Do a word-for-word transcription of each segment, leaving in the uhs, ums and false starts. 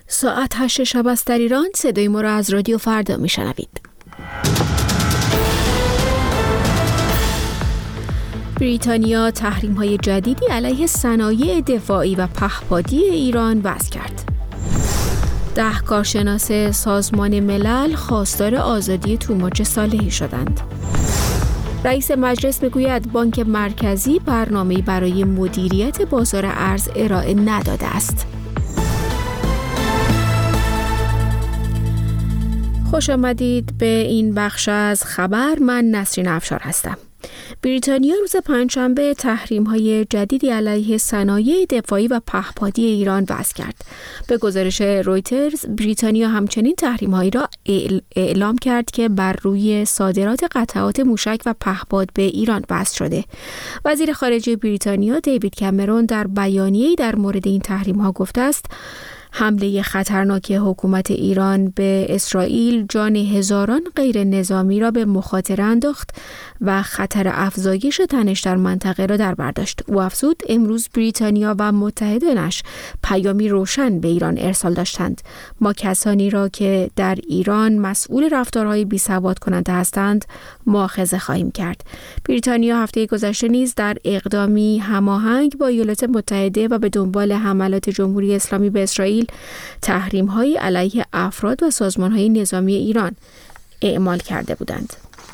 ساعت هشت شب است در ایران. صدای ما را از رادیو فردا میشنوید. بریتانیا تحریم‌های جدیدی علیه صنایع دفاعی و پهپادی ایران وضع کرد. ده کارشناس سازمان ملل خواستار آزادی توماج صالحی شدند. رئیس مجلس میگوید بانک مرکزی برنامه‌ای برای مدیریت بازار ارز ارائه نداده است. خوش آمدید به این بخش از خبر. من نسرین افشار هستم. بریتانیا روز پنجشنبه تحریم‌های جدیدی علیه صنایع دفاعی و پهپادی ایران وضع کرد. به گزارش رویترز، بریتانیا همچنین تحریم‌هایی را اعلام کرد که بر روی صادرات قطعات موشک و پهپاد به ایران وضع شده. وزیر خارجه بریتانیا دیوید کامرون در بیانیه‌ای در مورد این تحریم‌ها گفته است: حمله خطرناک حکومت ایران به اسرائیل جان هزاران غیر نظامی را به مخاطره انداخت و خطر افزایش تنش در منطقه را در بر داشت. او افزود امروز بریتانیا و متحدانش پیامی روشن به ایران ارسال داشتند: ما کسانی را که در ایران مسئول رفتارهای بی‌ثبات کننده هستند مؤاخذه خواهیم کرد. بریتانیا هفته گذشته نیز در اقدامی هماهنگ با ایالات متحده و به دنبال حملات جمهوری اسلامی به اسرائیل تحریم‌های علیه افراد و سازمان‌های نظامی ایران اعمال کرده بودند.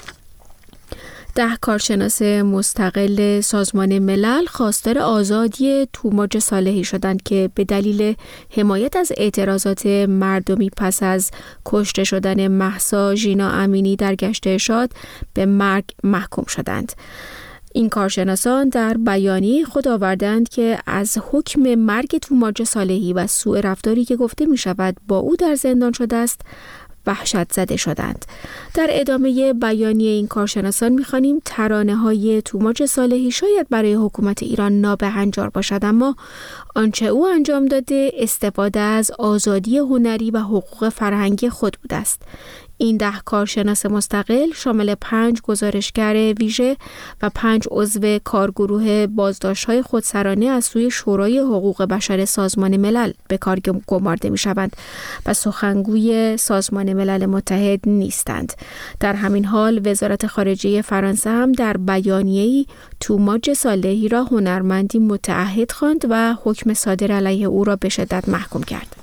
ده کارشناس مستقل سازمان ملل خواستار آزادی توماج صالحی شدند که به دلیل حمایت از اعتراضات مردمی پس از کشته شدن مهسا ژینا امینی در گشت ارشاد به مرگ محکوم شدند. این کارشناسان در بیانیه خود آوردند که از حکم مرگ توماج صالحی و سوء رفتاری که گفته می شود با او در زندان شده است وحشت زده شدند. در ادامه بیانیه این کارشناسان می‌خوانیم ترانه‌های توماج صالحی شاید برای حکومت ایران نابهنجار باشد، اما آنچه او انجام داده استفاده از آزادی هنری و حقوق فرهنگی خود بوده است. این ده کارشناس مستقل شامل پنج گزارشگر ویژه و پنج عضو کارگروه بازداشت‌های خودسرانه از سوی شورای حقوق بشر سازمان ملل به کار گمارده می‌شوند و سخنگوی سازمان ملل متحد نیستند. در همین حال وزارت خارجه فرانسه هم در بیانیه‌ای توماج صالحی را هنرمندی متعهد خواند و حکم صادر علیه او را به شدت محکوم کرد.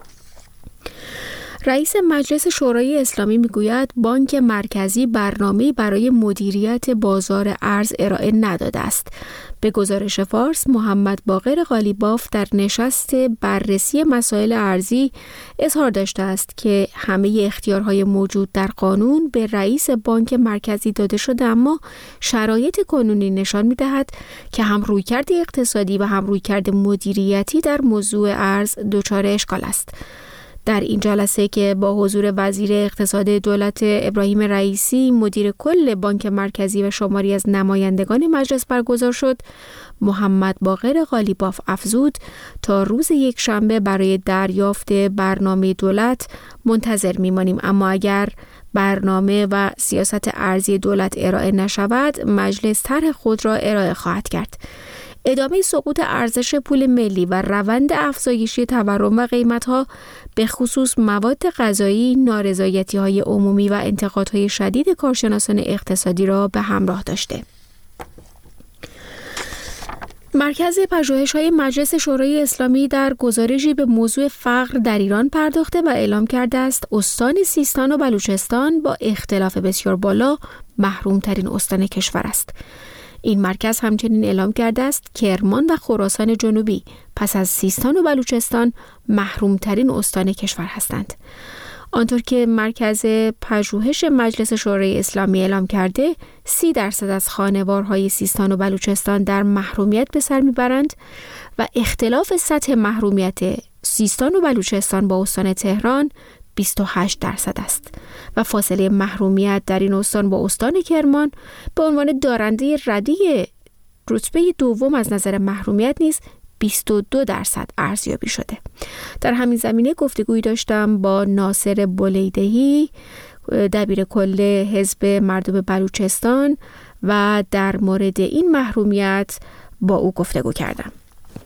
رئیس مجلس شورای اسلامی میگوید بانک مرکزی برنامه‌ای برای مدیریت بازار ارز ارائه نداده است. به گزارش فارس، محمد باقر قالیباف در نشست بررسی مسائل ارزی اظهار داشته است که همه اختیارهای موجود در قانون به رئیس بانک مرکزی داده شده، اما شرایط کنونی نشان می‌دهد که هم رویکرد اقتصادی و هم رویکرد مدیریتی در موضوع ارز دچار اشکال است. در این جلسه که با حضور وزیر اقتصاد دولت ابراهیم رئیسی، مدیر کل بانک مرکزی و شماری از نمایندگان مجلس برگزار شد، محمد باقر قالیباف افزود تا روز یک شنبه برای دریافت برنامه دولت منتظر میمانیم، اما اگر برنامه و سیاست ارزی دولت ارائه نشود مجلس طرح خود را ارائه خواهد کرد. ادامه سقوط ارزش پول ملی و روند افزایشی تورم و قیمت‌ها به خصوص مواد غذایی، نارضایتی‌های عمومی و انتقادهای شدید کارشناسان اقتصادی را به همراه داشته. مرکز پژوهش‌های مجلس شورای اسلامی در گزارشی به موضوع فقر در ایران پرداخته و اعلام کرده است استان سیستان و بلوچستان با اختلاف بسیار بالا محروم‌ترین استان کشور است. این مرکز همچنین اعلام کرده است کرمان و خراسان جنوبی پس از سیستان و بلوچستان محرومترین استان کشور هستند. آنطور که مرکز پژوهش مجلس شورای اسلامی اعلام کرده، سی درصد از خانوارهای سیستان و بلوچستان در محرومیت به سر میبرند و اختلاف سطح محرومیت سیستان و بلوچستان با استان تهران بیست و هشت درصد است و فاصله محرومیت در این استان با استان کرمان به عنوان دارنده ردی رتبه دوم از نظر محرومیت نیز بیست و دو درصد ارزیابی شده. در همین زمینه گفتگویی داشتم با ناصر بولیدهی، دبیر کل حزب مردم بلوچستان، و در مورد این محرومیت با او گفتگو کردم.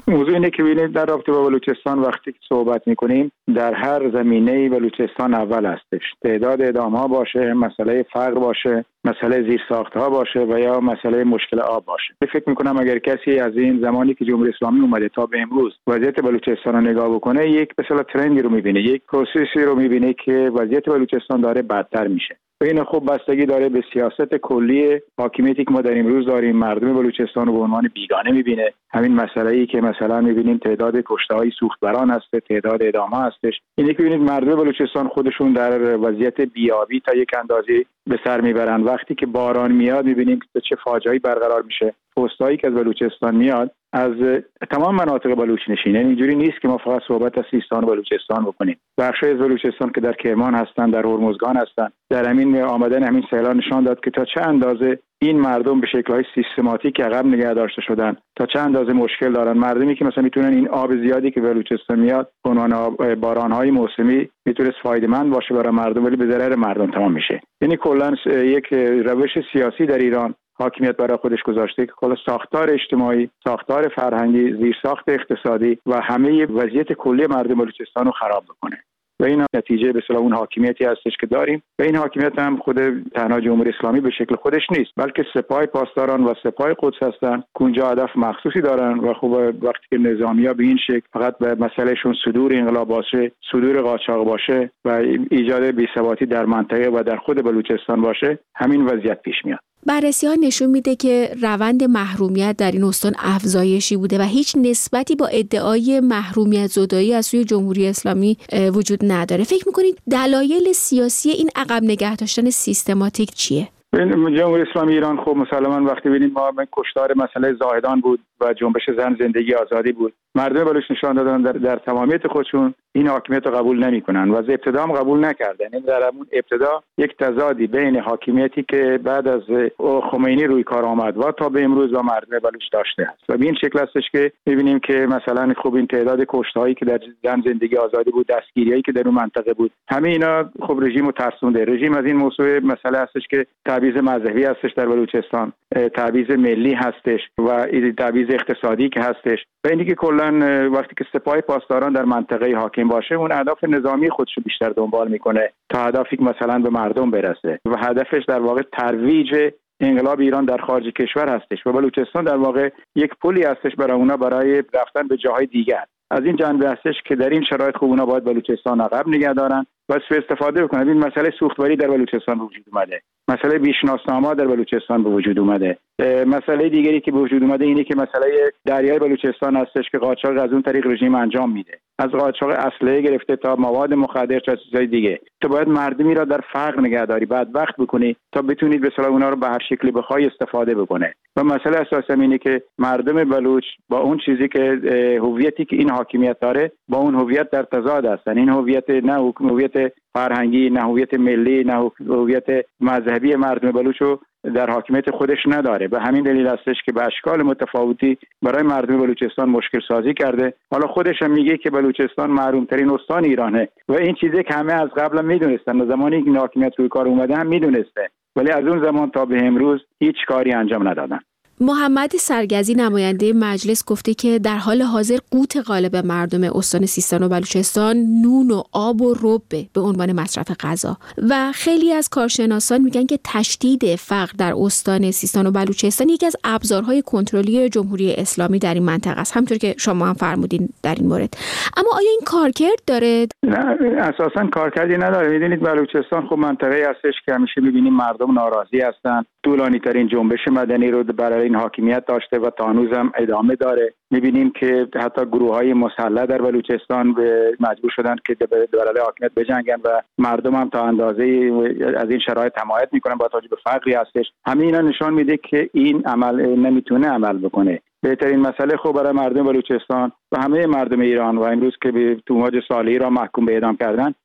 موضوع اینه که ببینید در رابطه با بلوچستان وقتی که صحبت میکنیم در هر زمینه بلوچستان اول هستش. تعداد اعدام‌ها باشه، مسئله فقر باشه، مسئله زیرساخت‌ها باشه و یا مسئله مشکل آب باشه. فکر میکنم اگر کسی از این زمانی که جمهوری اسلامی اومده تا به امروز وضعیت بلوچستان رو نگاه بکنه، یک به اصطلاح ترندی رو میبینه، یک پروسسی رو میبینه که وضعیت بلوچستان داره بدتر میشه. و این خوب بستگی داره به سیاست کلی حاکمیتی که ما در امروز داریم. مردم بلوچستان رو به عنوان بیگانه میبینه. همین مسئله‌ای که مثلا میبینیم تعداد کشته‌های سوختبران هست، تعداد اعدام‌ها هستش. اینی که ببینید مردم بلوچستان خودشون در وضعیت بیابی تا یک اندازه به سر میبرن. وقتی که باران میاد میبینیم که چه فاجعه‌ای برقرار میشه. پستایی که از بلوچستان میاد از تمام مناطق بلوچ نشینه. اینجوری نیست که ما فقط صحبت از سیستان و بلوچستان بکنیم. بخشای از بلوچستان که در کرمان هستن، در هرمزگان هستن، در همین آمدن همین سیلان نشان داد که تا چه اندازه این مردم به شکل‌های سیستماتیک عقب نگه داشته شدن، تا چه اندازه مشکل دارن. مردمی که مثلا میتونن این آب زیادی که بلوچستان میاد به عنوان باران‌های موسمی میتونست فایده‌مند باشه برای مردم، ولی به ضرر مردم تمام میشه. یعنی کلاً یک روش سیاسی در ایران حاکمیت برای خودش گذاشته که کلا ساختار اجتماعی، ساختار فرهنگی، زیرساخت اقتصادی و همه وضعیت کلی مردم بلوچستان رو خراب بکنه. و این نتیجه به اصطلاح اون حاکمیتی هستش که داریم. و این حاکمیت هم خود تنها جمهوری اسلامی به شکل خودش نیست، بلکه سپاه پاسداران و سپاه قدس هستن که اونجا هدف مخصوصی دارن. و خب وقتی که نظامی‌ها به این شکل فقط به مسئلهشون صدور انقلاب باشه، صدور قاچاق باشه و ایجاد بی‌ثباتی در منطقه و در خود بلوچستان باشه، همین وضعیت پیش میاد. بررسی‌ها نشون میده که روند محرومیت در این استان افزایشی بوده و هیچ نسبتی با ادعای محرومیت زدایی از سوی جمهوری اسلامی وجود نداره. فکر میکنید دلایل سیاسی این عقب نگه داشتن سیستماتیک چیه؟ جمهوری اسلامی ایران خب مسلماً وقتی ببینید ما کشتار مسئله زاهدان بود و جنبش زن زندگی آزادی بود، مردم بلوچ نشان دادن در, در تمامیت خودشون این حاکمیت رو قبول نمی‌کنن و از ابتدا هم قبول نکردن. این در اون ابتدا یک تضادی بین حاکمیتی که بعد از خمینی روی کار آمد و تا به امروز با مردم بلوچ داشته است و به این شکل هستش که می‌بینیم که مثلا خب این تعداد کشته‌هایی که در زن زندگی آزادی بود، دستگیری‌هایی که در اون منطقه بود، همه اینا خب رژیم رو ترسونده. رژیم از این موضوع مسئله هستش که تبعیض مذهبی هستش در بلوچستان، تبعیض ملی هستش و تبعیض اقتصادی که هستش. و اینی که کلا وقتی که سپاه پاسداران در منطقه حاکم باشه، اون اهداف نظامی خودش رو بیشتر دنبال میکنه تا هدفی که مثلا به مردم برسه و هدفش در واقع ترویج انقلاب ایران در خارج کشور هستش و بلوچستان در واقع یک پلی هستش برای اونا برای رفتن به جاهای دیگر. از این جنبه هستش که در این شرایط خوب اونا باید بلوچستان عقب نگه دارن و سوء استفاده بکنن. این مسئله سوختواری در بلوچستان به وجود اومده، مسئله بیشناسنامه در بلوچستان به وجود اومده. مسئله دیگری که به وجود اومده اینه که مسئله دریای بلوچستان هستش که قاچاق از اون طریق رژیم انجام میده، از قاچاق اسلحه گرفته تا مواد مخدر تا چیزای دیگه. تو باید مردمی را در فقر نگهداری، بدبخت بکنی تا بتونید به اصطلاح اونا رو به هر شکلی بخوای استفاده بکنه. و مسئله اساسی اینه که مردم بلوچ با اون چیزی که هویتی که این حاکمیت داره با اون هویت در تضاد هستن. این هویت نه هویت فرهنگی، نه هویت ملی، نه هویت مذهبی مردم بلوچ رو در حاکمیت خودش نداره. به همین دلیل هستش که به اشکال متفاوتی برای مردم بلوچستان مشکل سازی کرده. حالا خودش هم میگه که بلوچستان محروم ترین استان ایرانه و این چیزی که همه از قبل میدونستن، زمانی که حاکمیت روی کار اومده هم میدونسته، ولی از اون زمان تا به امروز هیچ کاری انجام ندادن. محمد سرگزی نماینده مجلس گفته که در حال حاضر قوت غالب مردم استان سیستان و بلوچستان نون و آب و ربه به عنوان مصرف غذا و خیلی از کارشناسان میگن که تشدید فقر در استان سیستان و بلوچستان یکی از ابزارهای کنترلی جمهوری اسلامی در این منطقه است، همونطور که شما هم فرمودین در این مورد. اما آیا این کارکرد داره؟ نه، اساساً کارکردی نداره. میدونید بلوچستان خب منطقه‌ای هستش که همیشه می‌بینیم مردم ناراضی هستن. طولانی ترین جنبش مدنی رو برای این حاکمیت داشته و تا هنوز هم ادامه داره. می‌بینیم که حتی گروه‌های مسلح در بلوچستان به مجبور شدن که برای حاکمیت بجنگن و مردم هم تا اندازه از این شرایط حمایت می‌کنن با توجه به فقری هستش. همین اینا نشان میده که این عمل نمیتونه عمل بکنه. بهترین مسئله خب برای مردم بلوچستان و همه مردم ایران و امروز که به توماج صالحی را محکوم به اعدام کردن،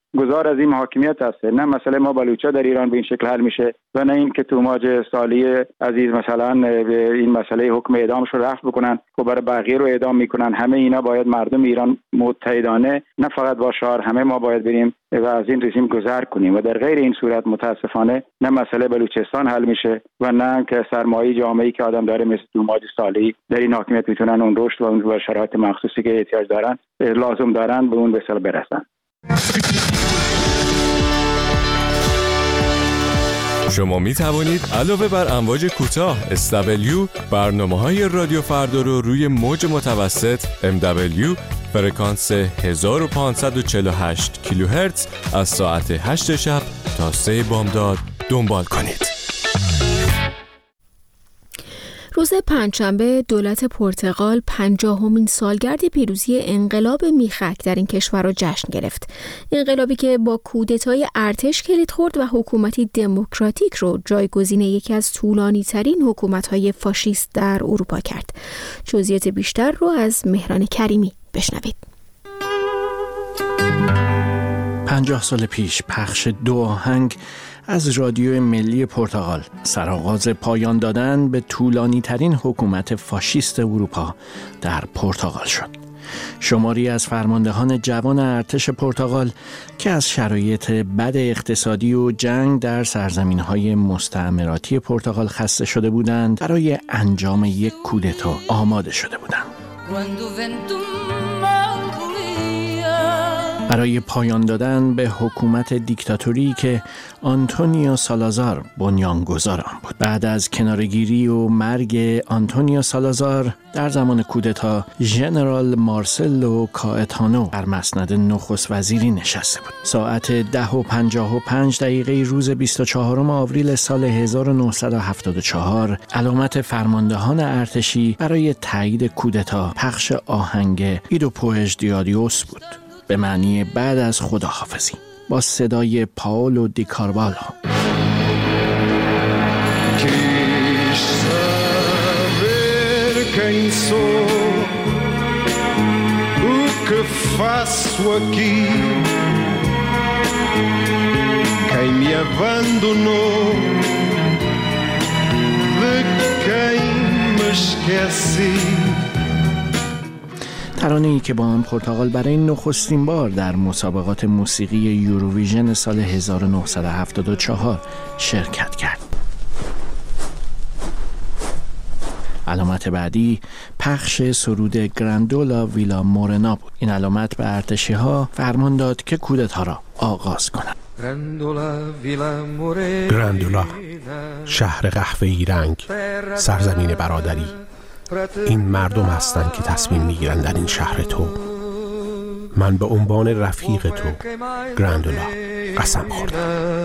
گذار از این حاکمیت هست. نه مسئله ما بلوچا در ایران به این شکل حل میشه و نه این که توماج سالی عزیز مثلا این مسئله حکم اعدامش رو رفع بکنن و برای بقیه رو اعدام میکنن. همه اینا باید مردم ایران متحدانه، نه فقط با شعار، همه ما باید بریم و از این رژیم گذر کنیم و در غیر این صورت متاسفانه نه مسئله بلوچستان حل میشه و نه که سرمایه جامعه‌ای که آدم داره مثل توماج سالی در این حاکمیت میتونن اون رشد و اون شرایط مخصوصی که احتیاج دارن لازم دارن به اون به اصطلاح برسن. شما می توانید علاوه بر امواج کوتاه اس دبلیو برنامه‌های رادیو فردا رو روی موج متوسط ام دبلیو فرکانس هزار و پانصد و چهل و هشت کیلوهرتز از ساعت هشت شب تا سه بامداد دنبال کنید. روز پنجشنبه دولت پرتغال پنجاهمین سالگرد پیروزی انقلاب میخک در این کشور را جشن گرفت. انقلابی که با کودتای ارتش کلید خورد و حکومتی دموکراتیک رو جایگزین یکی از طولانی ترین حکومت‌های فاشیست در اروپا کرد. جزئیات بیشتر رو از مهران کریمی بشنوید. پنجاه سال پیش پخش دو آهنگ از رادیو ملی پرتغال سرآغاز پایان دادن به طولانی ترین حکومت فاشیست اروپا در پرتغال شد. شماری از فرماندهان جوان ارتش پرتغال که از شرایط بد اقتصادی و جنگ در سرزمین‌های مستعمراتی پرتغال خسته شده بودند، برای انجام یک کودتا آماده شده بودند. برای پایان دادن به حکومت دیکتاتوری که آنتونیو سالازار بنیانگذار آن بود. بعد از کناره‌گیری و مرگ آنتونیو سالازار در زمان کودتا، ژنرال مارسلو کائتانو بر مسند نخست وزیری نشسته بود. ساعت ده و پنجاه و پنج دقیقه روز بیست و چهارم آوریل سال هزار و نهصد و هفتاد و چهار علامت فرماندهان ارتشی برای تایید کودتا پخش آهنگ ایدوپوژ دیادیوس بود، به معنی بعد از خداحافظی، با صدای پائولو دی کاروالیو. ترانه‌ای که با آن پرتغال برای نخستین بار در مسابقات موسیقی یوروویژن سال هزار و نهصد و هفتاد و چهار شرکت کرد. علامت بعدی پخش سرود گراندولا ویلا مورنا بود. این علامت به ارتشی‌ها فرمان داد که کودتا را آغاز کنند. گراندولا، شهر قهوه‌ای رنگ، سرزمین برادری. این مردم هستند که تصمیم میگیرند در این شهر تو. من به عنوان رفیق تو گراندولا قسم خوردم.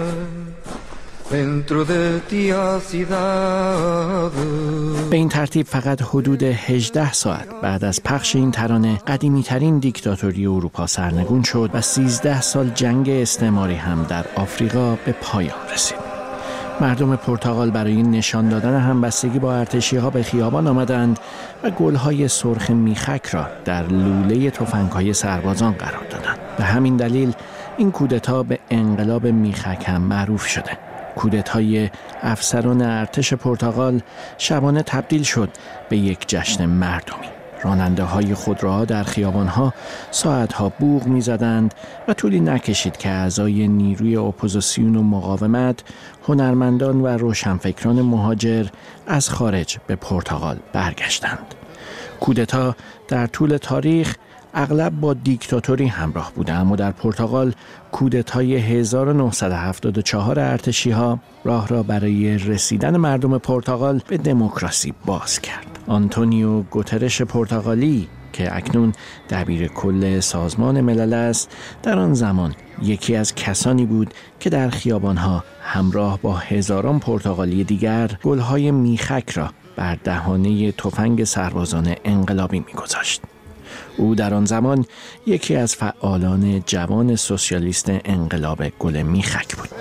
به این ترتیب فقط حدود هجده ساعت بعد از پخش این ترانه قدیمی ترین دیکتاتوری اروپا سرنگون شد و سیزده سال جنگ استعماری هم در آفریقا به پایان رسید. مردم پرتغال برای نشان دادن همبستگی با ارتشی‌ها به خیابان آمدند و گل‌های سرخ میخک را در لوله تفنگ‌های سربازان قرار دادند. به همین دلیل این کودتا به انقلاب میخک هم معروف شده. کودتای افسران ارتش پرتغال شبانه تبدیل شد به یک جشن مردمی. راننده‌های خودروها در خیابان‌ها ساعت‌ها بوق می‌زدند و طولی نکشید که اعضای نیروی اپوزیسیون و مقاومت، هنرمندان و روشنفکران مهاجر از خارج به پرتغال برگشتند. کودتا در طول تاریخ اغلب با دیکتاتوری همراه بوده، اما در پرتغال کودتای هزار و نهصد و هفتاد و چهار ارتشی‌ها راه را برای رسیدن مردم پرتغال به دموکراسی باز کرد. آنتونیو گوترش پرتغالی که اکنون دبیر کل سازمان ملل است، در آن زمان یکی از کسانی بود که در خیابان‌ها همراه با هزاران پرتغالی دیگر گل‌های میخک را بر دهانه تفنگ سربازان انقلابی می‌گذاشت. او در آن زمان یکی از فعالان جوان سوسیالیست انقلاب گل میخک بود.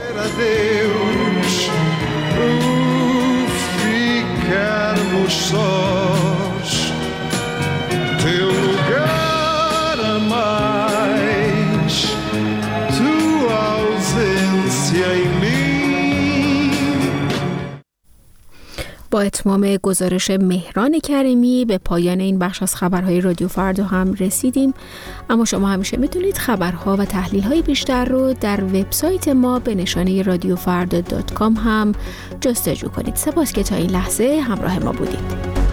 Teu lugar a mais, tu با اتمام گزارش مهران کریمی به پایان این بخش از خبرهای رادیو فردا هم رسیدیم. اما شما همیشه میتونید خبرها و تحلیل‌های بیشتر رو در وبسایت ما به نشانه رادیو فردا دات کام هم جستجو کنید. سپاس که تا این لحظه همراه ما بودید.